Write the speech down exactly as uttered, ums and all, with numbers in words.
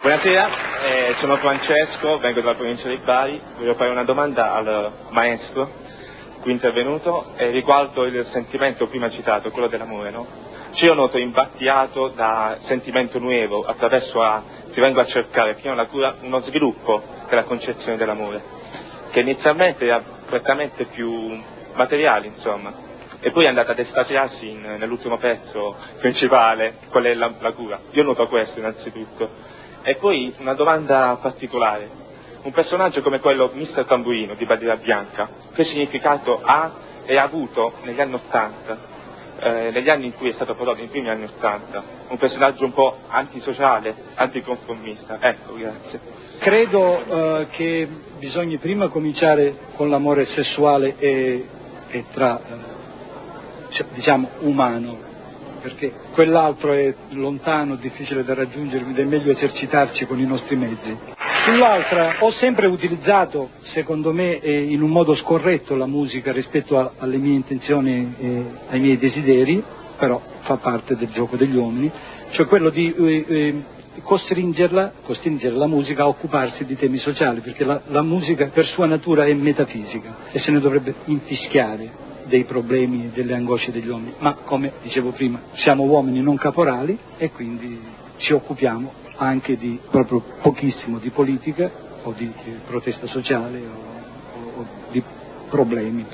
Buonasera, eh, sono Francesco, vengo dalla provincia di Bari, voglio fare una domanda al maestro qui intervenuto eh, riguardo il sentimento prima citato, quello dell'amore, no? Cioè io noto imbattiato da sentimento nuovo, attraverso a, ti vengo a cercare fino alla cura uno sviluppo della concezione dell'amore, che inizialmente era prettamente più materiale, insomma, e poi è andata ad estasiarsi in, nell'ultimo pezzo principale, qual è la, la cura. Io noto questo innanzitutto. E poi una domanda particolare, un personaggio come quello mister Tamburino di Bandiera Bianca, che significato ha e ha avuto negli anni Ottanta, eh, negli anni in cui è stato prodotto, nei primi anni Ottanta, un personaggio un po' antisociale, anticonformista? Ecco, grazie. Credo eh, che bisogna prima cominciare con l'amore sessuale e, e tra, eh, cioè, diciamo, umano, perché quell'altro è lontano, difficile da raggiungere, quindi è meglio esercitarci con i nostri mezzi. Sull'altra ho sempre utilizzato, secondo me, eh, in un modo scorretto la musica rispetto a, alle mie intenzioni e ai miei desideri, però fa parte del gioco degli uomini, cioè quello di eh, eh, costringerla, costringere la musica a occuparsi di temi sociali, perché la, la musica per sua natura è metafisica e se ne dovrebbe infischiare dei problemi e delle angosce degli uomini, ma come dicevo prima siamo uomini non caporali e quindi ci occupiamo anche di proprio pochissimo di politica o di, di protesta sociale o, o, o di problemi